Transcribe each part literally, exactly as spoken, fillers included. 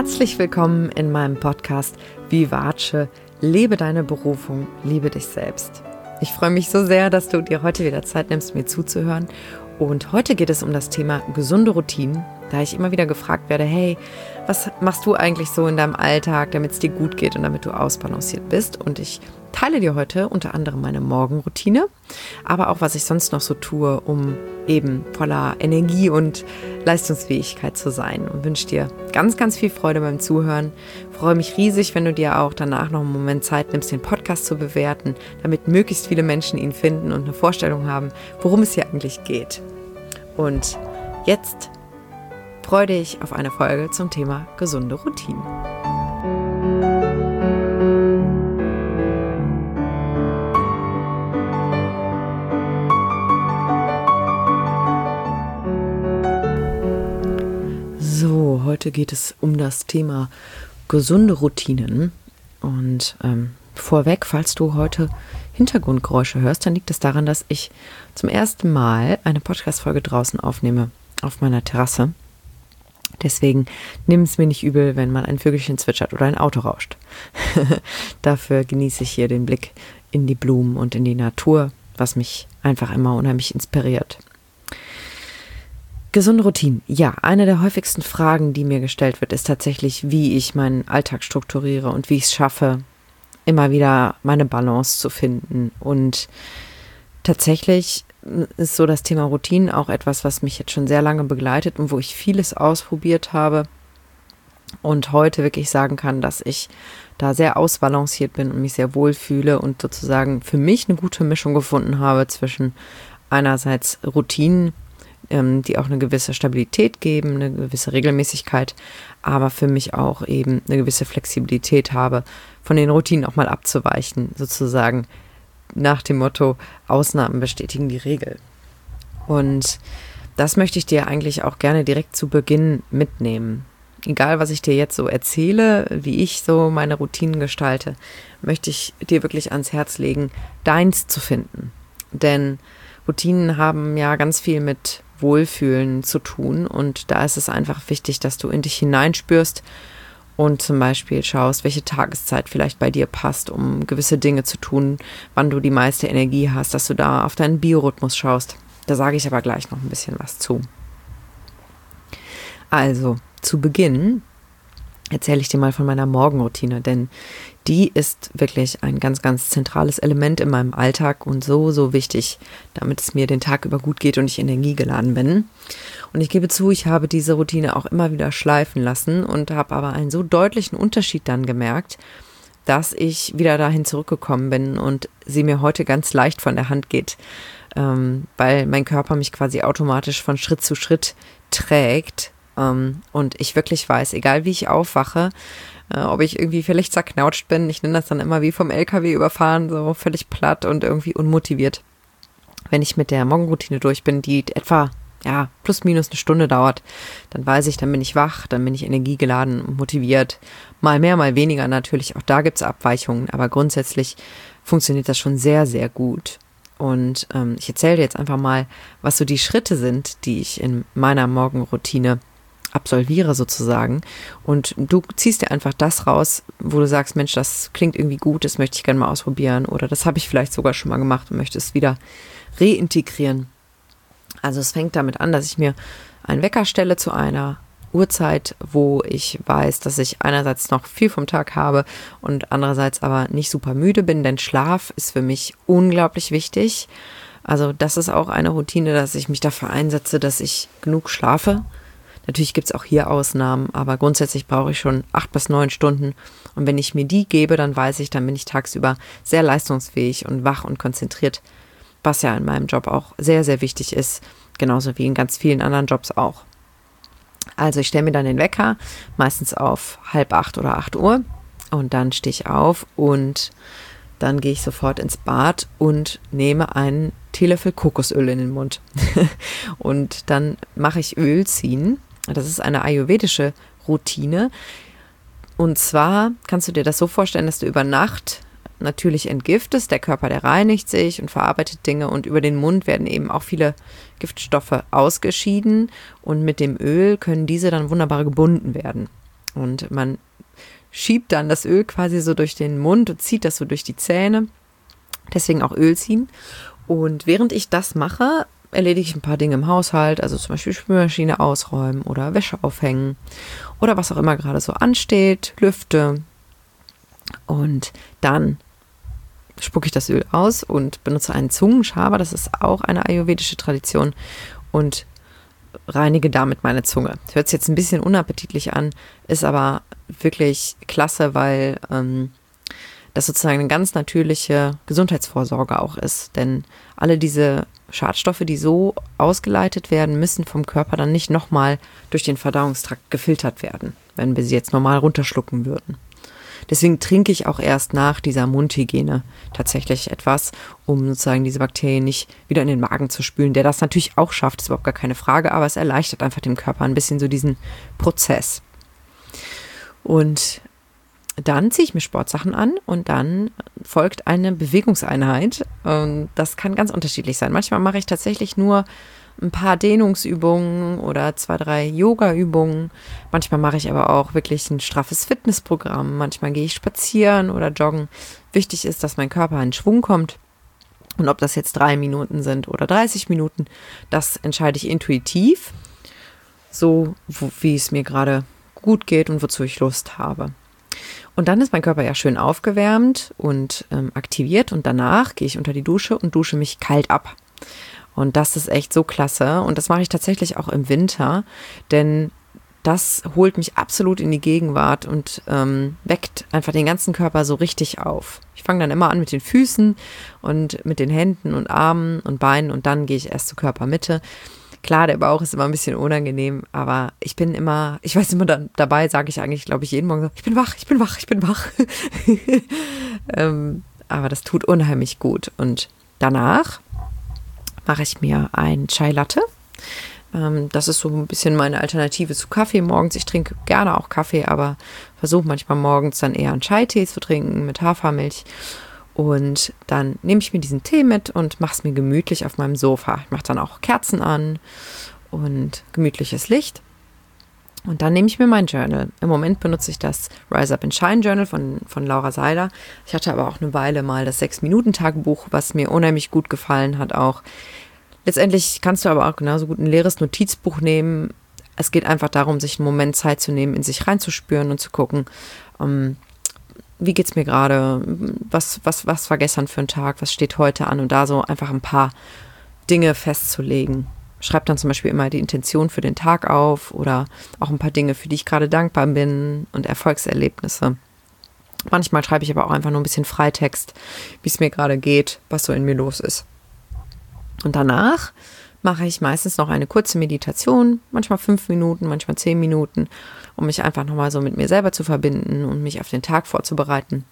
Herzlich willkommen in meinem Podcast Vivace, lebe deine Berufung, liebe dich selbst. Ich freue mich so sehr, dass du dir heute wieder Zeit nimmst, mir zuzuhören. Und heute geht es um das Thema gesunde Routinen, da ich immer wieder gefragt werde, hey, was machst du eigentlich so in deinem Alltag, damit es dir gut geht und damit du ausbalanciert bist? Und ich teile dir heute unter anderem meine Morgenroutine, aber auch, was ich sonst noch so tue, um eben voller Energie und Leistungsfähigkeit zu sein. Und wünsche dir ganz, ganz viel Freude beim Zuhören. Freue mich riesig, wenn du dir auch danach noch einen Moment Zeit nimmst, den Podcast zu bewerten, damit möglichst viele Menschen ihn finden und eine Vorstellung haben, worum es hier eigentlich geht. Und jetzt freue dich auf eine Folge zum Thema gesunde Routinen. So, heute geht es um das Thema gesunde Routinen. Und ähm, vorweg, falls du heute Hintergrundgeräusche hörst, dann liegt es daran, dass ich zum ersten Mal eine Podcast-Folge draußen aufnehme, auf meiner Terrasse. Deswegen nimm es mir nicht übel, wenn mal ein Vögelchen zwitschert oder ein Auto rauscht. Dafür genieße ich hier den Blick in die Blumen und in die Natur, was mich einfach immer unheimlich inspiriert. Gesunde Routinen. Ja, eine der häufigsten Fragen, die mir gestellt wird, ist tatsächlich, wie ich meinen Alltag strukturiere und wie ich es schaffe, immer wieder meine Balance zu finden. Und tatsächlich ist so das Thema Routinen auch etwas, was mich jetzt schon sehr lange begleitet und wo ich vieles ausprobiert habe und heute wirklich sagen kann, dass ich da sehr ausbalanciert bin und mich sehr wohl fühle und sozusagen für mich eine gute Mischung gefunden habe zwischen einerseits Routinen, ähm, die auch eine gewisse Stabilität geben, eine gewisse Regelmäßigkeit, aber für mich auch eben eine gewisse Flexibilität habe, von den Routinen auch mal abzuweichen, sozusagen nach dem Motto, Ausnahmen bestätigen die Regel. Und das möchte ich dir eigentlich auch gerne direkt zu Beginn mitnehmen. Egal, was ich dir jetzt so erzähle, wie ich so meine Routinen gestalte, möchte ich dir wirklich ans Herz legen, deins zu finden. Denn Routinen haben ja ganz viel mit Wohlfühlen zu tun und da ist es einfach wichtig, dass du in dich hineinspürst und zum Beispiel schaust, welche Tageszeit vielleicht bei dir passt, um gewisse Dinge zu tun, wann du die meiste Energie hast, dass du da auf deinen Biorhythmus schaust. Da sage ich aber gleich noch ein bisschen was zu. Also, zu Beginn erzähle ich dir mal von meiner Morgenroutine, denn die ist wirklich ein ganz, ganz zentrales Element in meinem Alltag und so, so wichtig, damit es mir den Tag über gut geht und ich energiegeladen bin. Und ich gebe zu, ich habe diese Routine auch immer wieder schleifen lassen und habe aber einen so deutlichen Unterschied dann gemerkt, dass ich wieder dahin zurückgekommen bin und sie mir heute ganz leicht von der Hand geht, ähm, weil mein Körper mich quasi automatisch von Schritt zu Schritt trägt. Um, und ich wirklich weiß, egal wie ich aufwache, äh, ob ich irgendwie vielleicht zerknautscht bin, ich nenne das dann immer wie vom L K W überfahren, so völlig platt und irgendwie unmotiviert. Wenn ich mit der Morgenroutine durch bin, die etwa, ja, plus minus eine Stunde dauert, dann weiß ich, dann bin ich wach, dann bin ich energiegeladen und motiviert. Mal mehr, mal weniger natürlich, auch da gibt es Abweichungen, aber grundsätzlich funktioniert das schon sehr, sehr gut. Und ähm, ich erzähle dir jetzt einfach mal, was so die Schritte sind, die ich in meiner Morgenroutine absolviere sozusagen und du ziehst dir einfach das raus, wo du sagst, Mensch, das klingt irgendwie gut, das möchte ich gerne mal ausprobieren oder das habe ich vielleicht sogar schon mal gemacht und möchte es wieder reintegrieren. Also es fängt damit an, dass ich mir einen Wecker stelle zu einer Uhrzeit, wo ich weiß, dass ich einerseits noch viel vom Tag habe und andererseits aber nicht super müde bin, denn Schlaf ist für mich unglaublich wichtig. Also das ist auch eine Routine, dass ich mich dafür einsetze, dass ich genug schlafe. Natürlich gibt es auch hier Ausnahmen, aber grundsätzlich brauche ich schon acht bis neun Stunden. Und wenn ich mir die gebe, dann weiß ich, dann bin ich tagsüber sehr leistungsfähig und wach und konzentriert, was ja in meinem Job auch sehr, sehr wichtig ist, genauso wie in ganz vielen anderen Jobs auch. Also ich stelle mir dann den Wecker, meistens auf halb acht oder acht Uhr und dann stehe ich auf und dann gehe ich sofort ins Bad und nehme einen Teelöffel Kokosöl in den Mund. Und dann mache ich Öl ziehen. Das ist eine ayurvedische Routine. Und zwar kannst du dir das so vorstellen, dass du über Nacht natürlich entgiftest. Der Körper, der reinigt sich und verarbeitet Dinge und über den Mund werden eben auch viele Giftstoffe ausgeschieden und mit dem Öl können diese dann wunderbar gebunden werden. Und man schiebt dann das Öl quasi so durch den Mund und zieht das so durch die Zähne. Deswegen auch Öl ziehen. Und während ich das mache, erledige ich ein paar Dinge im Haushalt, also zum Beispiel Spülmaschine ausräumen oder Wäsche aufhängen oder was auch immer gerade so ansteht, lüfte. Und dann spucke ich das Öl aus und benutze einen Zungenschaber, das ist auch eine ayurvedische Tradition, und reinige damit meine Zunge. Hört sich jetzt ein bisschen unappetitlich an, ist aber wirklich klasse, weil ähm, das sozusagen eine ganz natürliche Gesundheitsvorsorge auch ist. Denn alle diese Schadstoffe, die so ausgeleitet werden, müssen vom Körper dann nicht nochmal durch den Verdauungstrakt gefiltert werden, wenn wir sie jetzt normal runterschlucken würden. Deswegen trinke ich auch erst nach dieser Mundhygiene tatsächlich etwas, um sozusagen diese Bakterien nicht wieder in den Magen zu spülen, der das natürlich auch schafft, ist überhaupt gar keine Frage, aber es erleichtert einfach dem Körper ein bisschen so diesen Prozess. Und dann ziehe ich mir Sportsachen an und dann folgt eine Bewegungseinheit. Und das kann ganz unterschiedlich sein. Manchmal mache ich tatsächlich nur ein paar Dehnungsübungen oder zwei, drei Yoga-Übungen. Manchmal mache ich aber auch wirklich ein straffes Fitnessprogramm. Manchmal gehe ich spazieren oder joggen. Wichtig ist, dass mein Körper in Schwung kommt. Und ob das jetzt drei Minuten sind oder dreißig Minuten, das entscheide ich intuitiv, so wo, wie es mir gerade gut geht und wozu ich Lust habe. Und dann ist mein Körper ja schön aufgewärmt und ähm, aktiviert und danach gehe ich unter die Dusche und dusche mich kalt ab. Und das ist echt so klasse und das mache ich tatsächlich auch im Winter, denn das holt mich absolut in die Gegenwart und ähm, weckt einfach den ganzen Körper so richtig auf. Ich fange dann immer an mit den Füßen und mit den Händen und Armen und Beinen und dann gehe ich erst zur Körpermitte. Klar, der Bauch ist immer ein bisschen unangenehm, aber ich bin immer, ich weiß immer dann, dabei sage ich eigentlich, glaube ich, jeden Morgen so, ich bin wach, ich bin wach, ich bin wach. ähm, aber das tut unheimlich gut. Und danach mache ich mir ein Chai Latte. Ähm, das ist so ein bisschen meine Alternative zu Kaffee morgens. Ich trinke gerne auch Kaffee, aber versuche manchmal morgens dann eher einen Chai-Tee zu trinken mit Hafermilch. Und dann nehme ich mir diesen Tee mit und mache es mir gemütlich auf meinem Sofa. Ich mache dann auch Kerzen an und gemütliches Licht. Und dann nehme ich mir mein Journal. Im Moment benutze ich das Rise Up and Shine Journal von, von Laura Seiler. Ich hatte aber auch eine Weile mal das sechs-Minuten-Tagebuch, was mir unheimlich gut gefallen hat auch. Letztendlich kannst du aber auch genauso gut ein leeres Notizbuch nehmen. Es geht einfach darum, sich einen Moment Zeit zu nehmen, in sich reinzuspüren und zu gucken, um, wie geht's mir gerade, was, was, was war gestern für ein Tag, was steht heute an und da so einfach ein paar Dinge festzulegen. Schreib dann zum Beispiel immer die Intention für den Tag auf oder auch ein paar Dinge, für die ich gerade dankbar bin und Erfolgserlebnisse. Manchmal schreibe ich aber auch einfach nur ein bisschen Freitext, wie es mir gerade geht, was so in mir los ist. Und danach mache ich meistens noch eine kurze Meditation, manchmal fünf Minuten, manchmal zehn Minuten, um mich einfach nochmal so mit mir selber zu verbinden und mich auf den Tag vorzubereiten.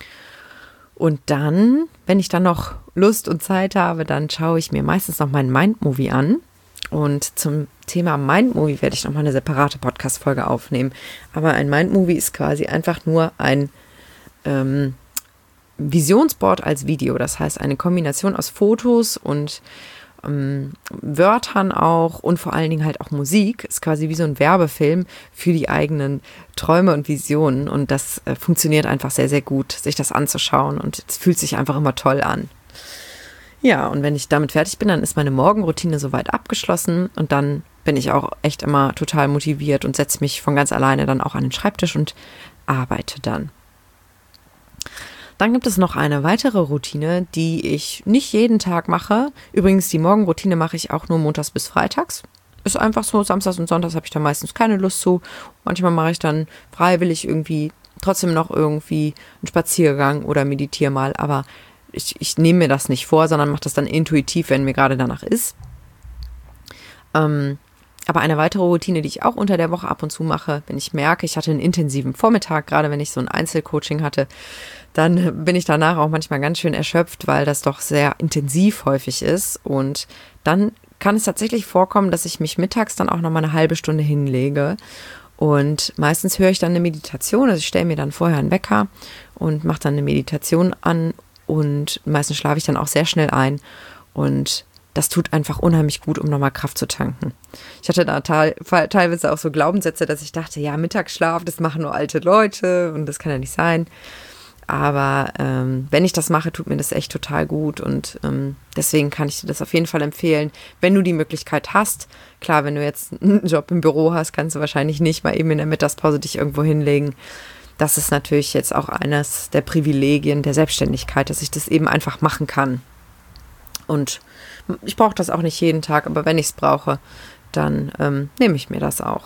Und dann, wenn ich dann noch Lust und Zeit habe, dann schaue ich mir meistens noch meinen Mind-Movie an. Und zum Thema Mind-Movie werde ich nochmal eine separate Podcast-Folge aufnehmen. Aber ein Mind-Movie ist quasi einfach nur ein ähm, Visionsboard als Video. Das heißt, eine Kombination aus Fotos und ähm, Wörtern auch und vor allen Dingen halt auch Musik. Ist quasi wie so ein Werbefilm für die eigenen Träume und Visionen. Und das äh, funktioniert einfach sehr, sehr gut, sich das anzuschauen. Und es fühlt sich einfach immer toll an. Ja, und wenn ich damit fertig bin, dann ist meine Morgenroutine soweit abgeschlossen und dann bin ich auch echt immer total motiviert und setze mich von ganz alleine dann auch an den Schreibtisch und arbeite dann. Dann gibt es noch eine weitere Routine, die ich nicht jeden Tag mache. Übrigens, die Morgenroutine mache ich auch nur montags bis freitags. Ist einfach so, samstags und sonntags habe ich da meistens keine Lust zu. Manchmal mache ich dann freiwillig irgendwie trotzdem noch irgendwie einen Spaziergang oder meditiere mal, aber Ich, ich nehme mir das nicht vor, sondern mache das dann intuitiv, wenn mir gerade danach ist. Ähm, aber eine weitere Routine, die ich auch unter der Woche ab und zu mache, wenn ich merke, ich hatte einen intensiven Vormittag, gerade wenn ich so ein Einzelcoaching hatte, dann bin ich danach auch manchmal ganz schön erschöpft, weil das doch sehr intensiv häufig ist. Und dann kann es tatsächlich vorkommen, dass ich mich mittags dann auch noch mal eine halbe Stunde hinlege. Und meistens höre ich dann eine Meditation, also ich stelle mir dann vorher einen Wecker und mache dann eine Meditation an. Und meistens schlafe ich dann auch sehr schnell ein und das tut einfach unheimlich gut, um nochmal Kraft zu tanken. Ich hatte da te- teilweise auch so Glaubenssätze, dass ich dachte, ja, Mittagsschlaf, das machen nur alte Leute und das kann ja nicht sein. Aber ähm, wenn ich das mache, tut mir das echt total gut und ähm, deswegen kann ich dir das auf jeden Fall empfehlen, wenn du die Möglichkeit hast. Klar, wenn du jetzt einen Job im Büro hast, kannst du wahrscheinlich nicht mal eben in der Mittagspause dich irgendwo hinlegen. Das ist natürlich jetzt auch eines der Privilegien der Selbstständigkeit, dass ich das eben einfach machen kann. Und ich brauche das auch nicht jeden Tag, aber wenn ich es brauche, dann ähm, nehme ich mir das auch.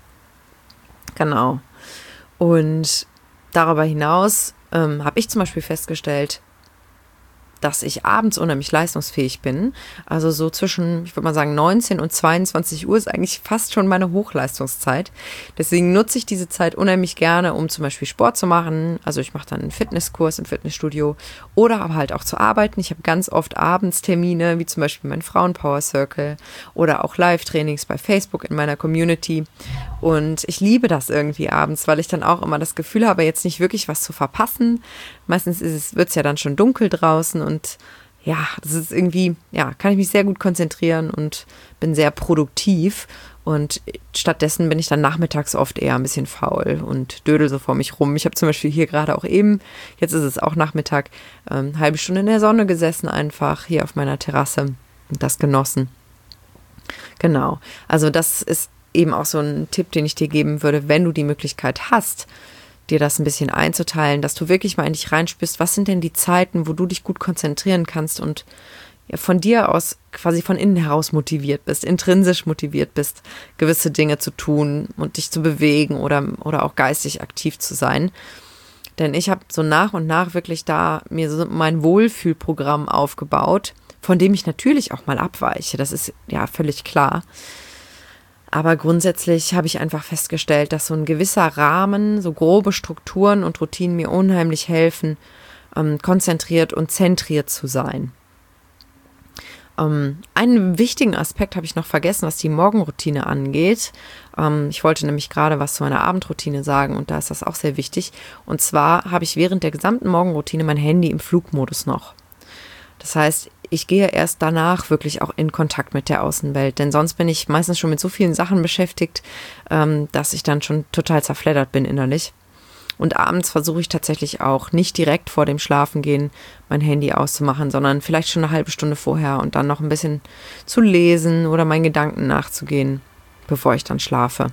Genau. Und darüber hinaus ähm, habe ich zum Beispiel festgestellt, dass ich abends unheimlich leistungsfähig bin. Also so zwischen, ich würde mal sagen, neunzehn und zweiundzwanzig Uhr ist eigentlich fast schon meine Hochleistungszeit. Deswegen nutze ich diese Zeit unheimlich gerne, um zum Beispiel Sport zu machen. Also ich mache dann einen Fitnesskurs im Fitnessstudio oder aber halt auch zu arbeiten. Ich habe ganz oft Abendstermine, wie zum Beispiel mein Frauenpower Circle oder auch Live-Trainings bei Facebook in meiner Community. Und ich liebe das irgendwie abends, weil ich dann auch immer das Gefühl habe, jetzt nicht wirklich was zu verpassen. Meistens ist es, wird es ja dann schon dunkel draußen und ja, das ist irgendwie, ja, kann ich mich sehr gut konzentrieren und bin sehr produktiv. Und stattdessen bin ich dann nachmittags oft eher ein bisschen faul und dödel so vor mich rum. Ich habe zum Beispiel hier gerade auch eben, jetzt ist es auch Nachmittag, ähm, halbe Stunde in der Sonne gesessen einfach hier auf meiner Terrasse und das genossen. Genau, also das ist eben auch so ein Tipp, den ich dir geben würde, wenn du die Möglichkeit hast, dir das ein bisschen einzuteilen, dass du wirklich mal in dich reinspürst, was sind denn die Zeiten, wo du dich gut konzentrieren kannst und ja, von dir aus quasi von innen heraus motiviert bist, intrinsisch motiviert bist, gewisse Dinge zu tun und dich zu bewegen oder, oder auch geistig aktiv zu sein. Denn ich habe so nach und nach wirklich da mir so mein Wohlfühlprogramm aufgebaut, von dem ich natürlich auch mal abweiche, das ist ja völlig klar. Aber grundsätzlich habe ich einfach festgestellt, dass so ein gewisser Rahmen, so grobe Strukturen und Routinen mir unheimlich helfen, ähm, konzentriert und zentriert zu sein. Ähm, einen wichtigen Aspekt habe ich noch vergessen, was die Morgenroutine angeht. Ähm, ich wollte nämlich gerade was zu meiner Abendroutine sagen und da ist das auch sehr wichtig. Und zwar habe ich während der gesamten Morgenroutine mein Handy im Flugmodus noch. Das heißt, ich gehe erst danach wirklich auch in Kontakt mit der Außenwelt, denn sonst bin ich meistens schon mit so vielen Sachen beschäftigt, ähm, dass ich dann schon total zerfleddert bin innerlich. Und abends versuche ich tatsächlich auch nicht direkt vor dem Schlafengehen mein Handy auszumachen, sondern vielleicht schon eine halbe Stunde vorher und dann noch ein bisschen zu lesen oder meinen Gedanken nachzugehen, bevor ich dann schlafe.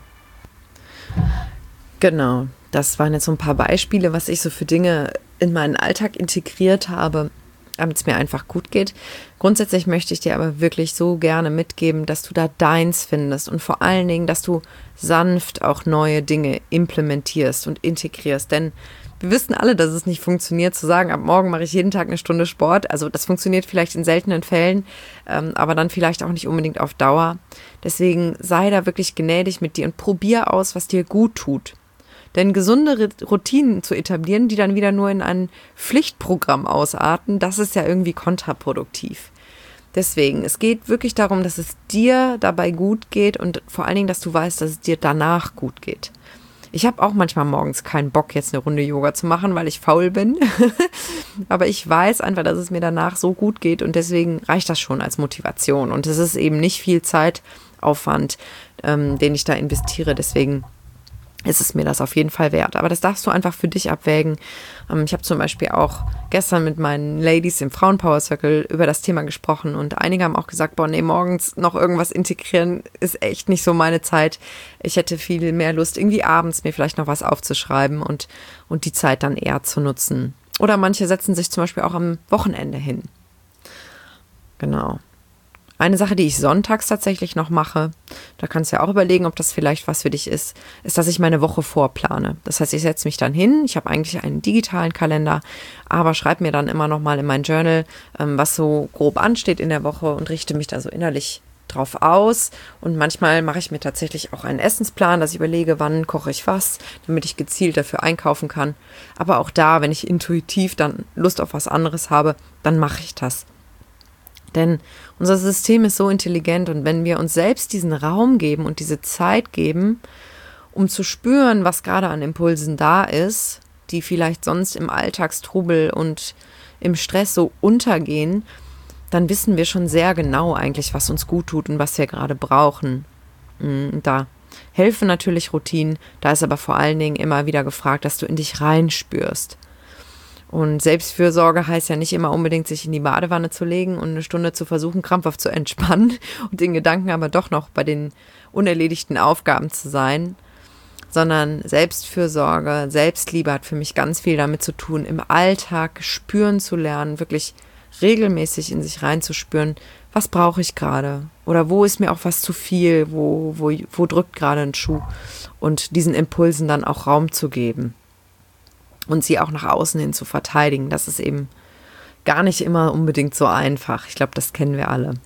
Genau, das waren jetzt so ein paar Beispiele, was ich so für Dinge in meinen Alltag integriert habe, damit es mir einfach gut geht. Grundsätzlich möchte ich dir aber wirklich so gerne mitgeben, dass du da deins findest und vor allen Dingen, dass du sanft auch neue Dinge implementierst und integrierst. Denn wir wissen alle, dass es nicht funktioniert, zu sagen, ab morgen mache ich jeden Tag eine Stunde Sport. Also das funktioniert vielleicht in seltenen Fällen, ähm, aber dann vielleicht auch nicht unbedingt auf Dauer. Deswegen sei da wirklich gnädig mit dir und probier aus, was dir gut tut. Denn gesunde Routinen zu etablieren, die dann wieder nur in ein Pflichtprogramm ausarten, das ist ja irgendwie kontraproduktiv. Deswegen, es geht wirklich darum, dass es dir dabei gut geht und vor allen Dingen, dass du weißt, dass es dir danach gut geht. Ich habe auch manchmal morgens keinen Bock, jetzt eine Runde Yoga zu machen, weil ich faul bin. Aber ich weiß einfach, dass es mir danach so gut geht und deswegen reicht das schon als Motivation. Und es ist eben nicht viel Zeitaufwand, ähm, den ich da investiere. Deswegen ist es mir das auf jeden Fall wert. Aber das darfst du einfach für dich abwägen. Ähm, ich habe zum Beispiel auch gestern mit meinen Ladies im Frauenpower Circle über das Thema gesprochen und einige haben auch gesagt, boah, nee, morgens noch irgendwas integrieren ist echt nicht so meine Zeit. Ich hätte viel mehr Lust, irgendwie abends mir vielleicht noch was aufzuschreiben und, und die Zeit dann eher zu nutzen. Oder manche setzen sich zum Beispiel auch am Wochenende hin. Genau. Eine Sache, die ich sonntags tatsächlich noch mache, da kannst du ja auch überlegen, ob das vielleicht was für dich ist, ist, dass ich meine Woche vorplane. Das heißt, ich setze mich dann hin, ich habe eigentlich einen digitalen Kalender, aber schreibe mir dann immer noch mal in mein Journal, was so grob ansteht in der Woche und richte mich da so innerlich drauf aus. Und manchmal mache ich mir tatsächlich auch einen Essensplan, dass ich überlege, wann koche ich was, damit ich gezielt dafür einkaufen kann. Aber auch da, wenn ich intuitiv dann Lust auf was anderes habe, dann mache ich das. Denn unser System ist so intelligent und wenn wir uns selbst diesen Raum geben und diese Zeit geben, um zu spüren, was gerade an Impulsen da ist, die vielleicht sonst im Alltagstrubel und im Stress so untergehen, dann wissen wir schon sehr genau eigentlich, was uns gut tut und was wir gerade brauchen. Da helfen natürlich Routinen, da ist aber vor allen Dingen immer wieder gefragt, dass du in dich reinspürst. Und Selbstfürsorge heißt ja nicht immer unbedingt, sich in die Badewanne zu legen und eine Stunde zu versuchen, krampfhaft zu entspannen und den Gedanken aber doch noch bei den unerledigten Aufgaben zu sein, sondern Selbstfürsorge, Selbstliebe hat für mich ganz viel damit zu tun, im Alltag spüren zu lernen, wirklich regelmäßig in sich reinzuspüren, was brauche ich gerade oder wo ist mir auch was zu viel, wo, wo, wo drückt gerade ein Schuh und diesen Impulsen dann auch Raum zu geben und sie auch nach außen hin zu verteidigen. Das ist eben gar nicht immer unbedingt so einfach. Ich glaube, das kennen wir alle.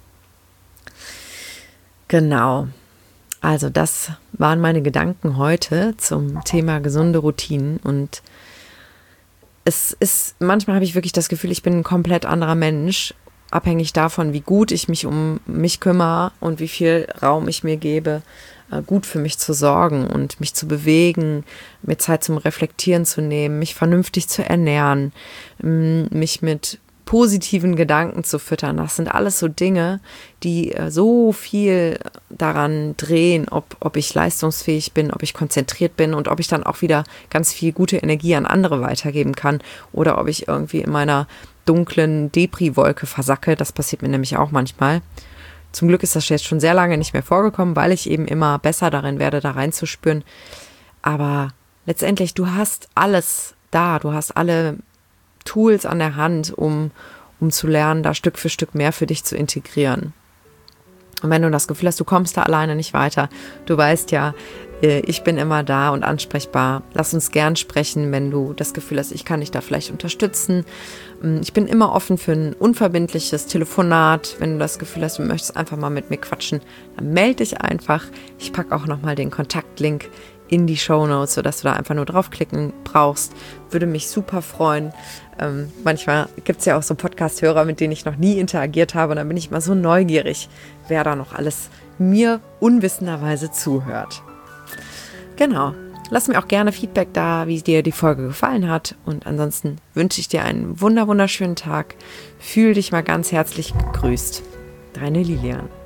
Genau. Also das waren meine Gedanken heute zum Thema gesunde Routinen und es ist, manchmal habe ich wirklich das Gefühl, ich bin ein komplett anderer Mensch, abhängig davon, wie gut ich mich um mich kümmere und wie viel Raum ich mir gebe, gut für mich zu sorgen und mich zu bewegen, mir Zeit zum Reflektieren zu nehmen, mich vernünftig zu ernähren, mich mit positiven Gedanken zu füttern. Das sind alles so Dinge, die so viel daran drehen, ob, ob ich leistungsfähig bin, ob ich konzentriert bin und ob ich dann auch wieder ganz viel gute Energie an andere weitergeben kann oder ob ich irgendwie in meiner dunklen Depri-Wolke versacke. Das passiert mir nämlich auch manchmal. Zum Glück ist das jetzt schon sehr lange nicht mehr vorgekommen, weil ich eben immer besser darin werde, da reinzuspüren. Aber letztendlich, du hast alles da, du hast alle Tools an der Hand, um, um zu lernen, da Stück für Stück mehr für dich zu integrieren. Und wenn du das Gefühl hast, du kommst da alleine nicht weiter, du weißt ja, ich bin immer da und ansprechbar. Lass uns gern sprechen, wenn du das Gefühl hast, ich kann dich da vielleicht unterstützen. Ich bin immer offen für ein unverbindliches Telefonat. Wenn du das Gefühl hast, du möchtest einfach mal mit mir quatschen, dann melde dich einfach. Ich packe auch nochmal den Kontaktlink in die Shownotes, sodass du da einfach nur draufklicken brauchst. Würde mich super freuen. Ähm, manchmal gibt es ja auch so Podcast-Hörer, mit denen ich noch nie interagiert habe. Und dann bin ich mal so neugierig, wer da noch alles mir unwissenderweise zuhört. Genau. Lass mir auch gerne Feedback da, wie dir die Folge gefallen hat. Und ansonsten wünsche ich dir einen wunder wunderschönen Tag. Fühl dich mal ganz herzlich gegrüßt. Deine Lilian.